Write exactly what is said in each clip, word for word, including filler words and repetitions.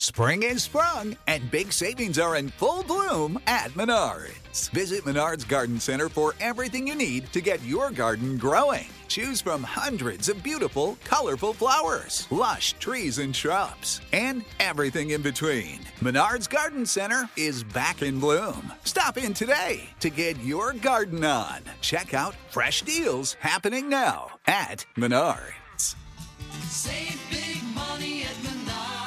Spring is sprung, and big savings are in full bloom at Menards. Visit Menards Garden Center for everything you need to get your garden growing. Choose from hundreds of beautiful, colorful flowers, lush trees and shrubs, and everything in between. Menards Garden Center is back in bloom. Stop in today to get your garden on. Check out fresh deals happening now at Menards. Save big money at Menards.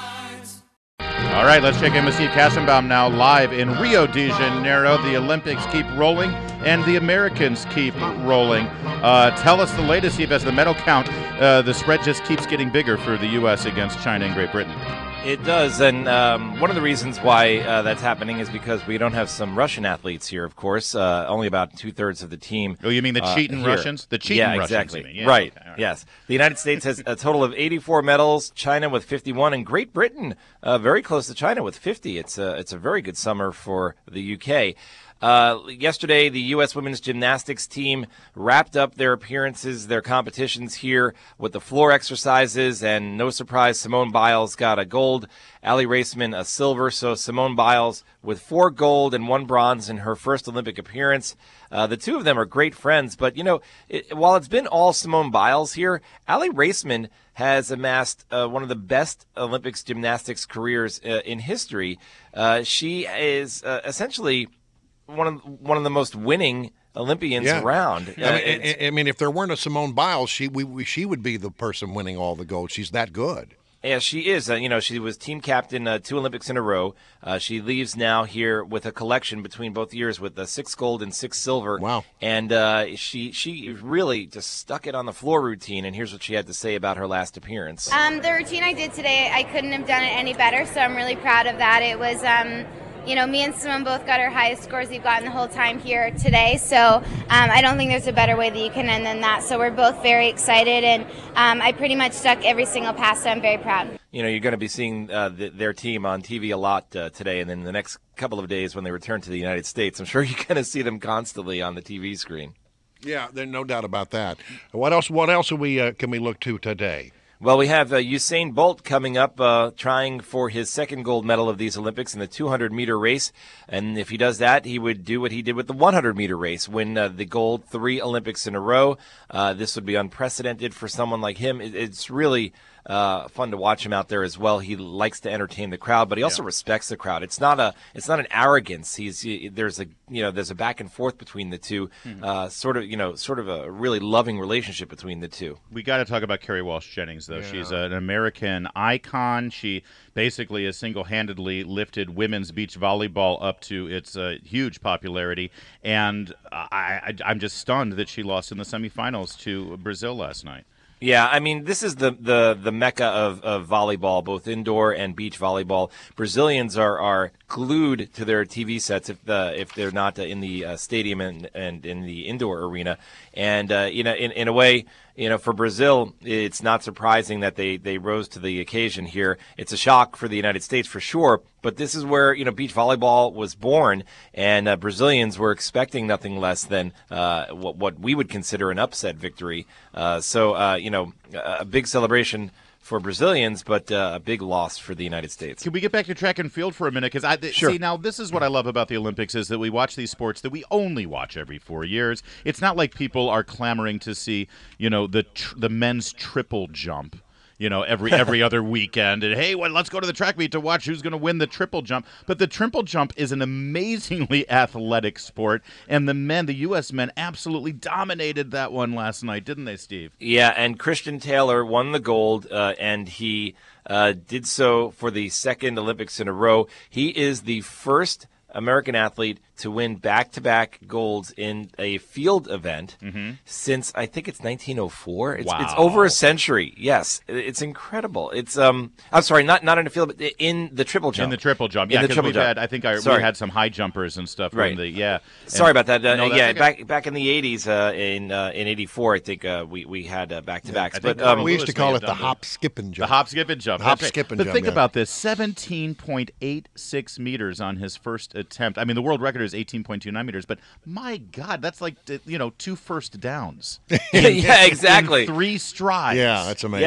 All right, let's check in with Steve Kassenbaum now live in Rio de Janeiro. The Olympics keep rolling, and the Americans keep rolling. Uh, tell us the latest, Steve, as the medal count, uh, the spread just keeps getting bigger for the U S against China and Great Britain. It does, and um, one of the reasons why uh, that's happening is because we don't have some Russian athletes here, of course. Uh, only about two-thirds of the team. Oh, you mean the uh, cheating here. Russians? The cheating yeah, Russians, exactly. you mean. Yeah, right, okay, right, yes. The United States has a total of eighty-four medals, China with fifty-one, and Great Britain uh, very close to China with fifty. It's a, it's a very good summer for the U K. Uh, yesterday, the U S women's gymnastics team wrapped up their appearances, their competitions here with the floor exercises, and no surprise, Simone Biles got a gold, Allie Raceman a silver. So Simone Biles with four gold and one bronze in her first Olympic appearance. Uh, the two of them are great friends, but, you know, it, while it's been all Simone Biles here, Allie Raceman has amassed uh, one of the best Olympics gymnastics careers uh, in history. Uh, she is uh, essentially one of one of the most winning Olympians yeah. around. Yeah, Uh, I, mean, I, I mean, if there weren't a Simone Biles, she we, we she would be the person winning all the gold. She's that good. Yeah, she is. Uh, you know, she was team captain uh, two Olympics in a row. Uh, she leaves now here with a collection between both years with uh, six gold and six silver. Wow. And uh, she she really just stuck it on the floor routine. And here's what she had to say about her last appearance. Um, the routine I did today, I couldn't have done it any better, so I'm really proud of that. It was... Um, You know, me and Simone both got our highest scores we've gotten the whole time here today, so um, I don't think there's a better way that you can end than that. So we're both very excited, and um, I pretty much stuck every single pass, so I'm very proud. You know, you're going to be seeing uh, the, their team on T V a lot uh, today, and then the next couple of days when they return to the United States, I'm sure you're going to see them constantly on the T V screen. Yeah, there's no doubt about that. What else? What else are we uh, can we look to today? Well, we have uh, Usain Bolt coming up, uh, trying for his second gold medal of these Olympics in the two hundred meter race. And if he does that, he would do what he did with the one hundred meter race, win uh, the gold three Olympics in a row. Uh, this would be unprecedented for someone like him. It, it's really uh, fun to watch him out there as well. He likes to entertain the crowd, but he also yeah. respects the crowd. It's not a, it's not an arrogance. He's he, there's a, you know, there's a back and forth between the two, mm-hmm. uh, sort of, you know, sort of a really loving relationship between the two. We got to talk about Kerry Walsh Jennings, though. Yeah. She's an American icon. She basically has single-handedly lifted women's beach volleyball up to its uh, huge popularity, and I, I, I'm just stunned that she lost in the semifinals to Brazil last night. Yeah, I mean, this is the, the, the mecca of, of volleyball, both indoor and beach volleyball. Brazilians are, are glued to their T V sets if the if they're not in the uh, stadium and, and in the indoor arena. And, uh, you know, in, in a way, you know, for Brazil, it's not surprising that they, they rose to the occasion here. It's a shock for the United States for sure, but this is where, you know, beach volleyball was born, and uh, Brazilians were expecting nothing less than uh, what, what we would consider an upset victory. Uh, so, uh, you know, a big celebration for Brazilians, but uh, a big loss for the United States. Can we get back to track and field for a minute? Because I th- sure. see, now this is what I love about the Olympics is that we watch these sports that we only watch every four years. It's not like people are clamoring to see, you know, the tr- the men's triple jump. You know, every every other weekend, and hey, well, let's go to the track meet to watch who's going to win the triple jump. But the triple jump is an amazingly athletic sport, and the men, the U S men, absolutely dominated that one last night, didn't they, Steve? Yeah, and Christian Taylor won the gold, uh, and he uh, did so for the second Olympics in a row. He is the first American athlete to win back-to-back golds in a field event mm-hmm. since I think it's nineteen oh four. It's, wow. it's over a century. Yes, it's incredible. It's um, I'm sorry, not not in a field, but in the triple jump. In the triple jump, yeah. Because we've had, I think our, we had some high jumpers and stuff. Right. From the, yeah. Sorry and, about that. Uh, no, yeah, okay. back back in the eighties, uh, in uh, in eighty-four, I think uh, we we had uh, back-to-backs. Yeah, but um, we used to call it the hop, skip, and jump. The hop, skip, and jump. The hop, right. skip, and but jump. But think yeah. about this: seventeen point eight six meters on his first attempt. I mean, the world record is eighteen point two nine meters, but my God, that's like, you know, two first downs. yeah, exactly. In three strides. Yeah, that's amazing. Yeah, and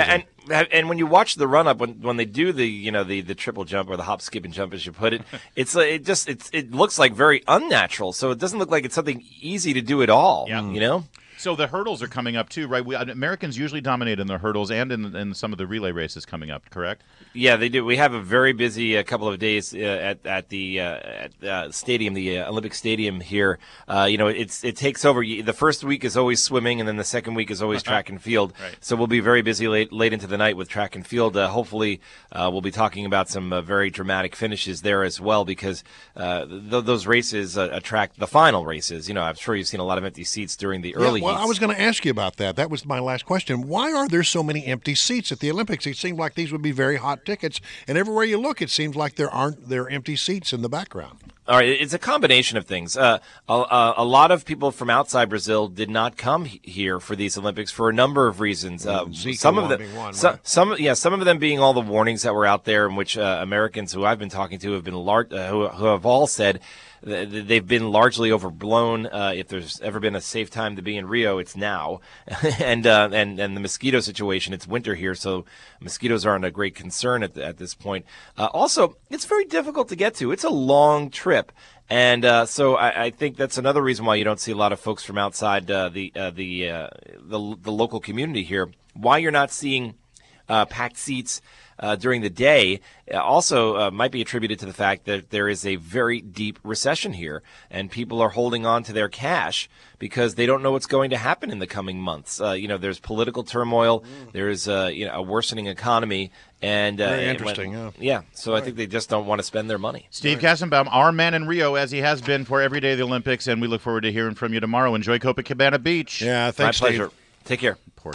and when you watch the run up, when when they do the you know the, the triple jump or the hop, skip, and jump, as you put it, it's uh, it just it's it looks like very unnatural. So it doesn't look like it's something easy to do at all. Yeah. You know. So the hurdles are coming up too, right? We, Americans usually dominate in the hurdles and in, in some of the relay races coming up, correct? Yeah, they do. We have a very busy uh, couple of days uh, at at the uh, at, uh, stadium, the uh, Olympic Stadium here. Uh, you know, it's it takes over. The first week is always swimming, and then the second week is always track and field. Right. So we'll be very busy late late into the night with track and field. Uh, hopefully, uh, we'll be talking about some uh, very dramatic finishes there as well, because uh, th- those races uh, attract the final races. You know, I'm sure you've seen a lot of empty seats during the early. Yeah, well, heats. I was going to ask you about that. That was my last question. Why are there so many empty seats at the Olympics? It seemed like these would be very hot tickets, and everywhere you look, it seems like there aren't there are empty seats in the background. All right, it's a combination of things. Uh, a, a lot of people from outside Brazil did not come he- here for these Olympics for a number of reasons. Uh, Zika some of one them, being one, so, right? some, yeah, some of them being all the warnings that were out there, in which uh, Americans who I've been talking to have been lar- uh, who, who have all said th- they've been largely overblown. Uh, if there's ever been a safe time to be in Rio, it's now. and uh, and and the mosquito situation, it's winter here, so mosquitoes aren't a great concern at the, at this point. Uh, also, it's very difficult to get to. It's a long trip. And uh, so I, I think that's another reason why you don't see a lot of folks from outside uh, the uh, the, uh, the the local community here. Why you're not seeing uh, packed seats uh, during the day uh, also uh, might be attributed to the fact that there is a very deep recession here, and people are holding on to their cash because they don't know what's going to happen in the coming months. Uh, you know, there's political turmoil, there's uh, you know a worsening economy, and uh, Very and interesting, when- yeah. yeah. So I think they just don't want to spend their money. Steve Kassenbaum, our man in Rio, as he has been for every day of the Olympics, and we look forward to hearing from you tomorrow. Enjoy Copacabana Beach. Yeah, thanks, My Steve. pleasure. Take care.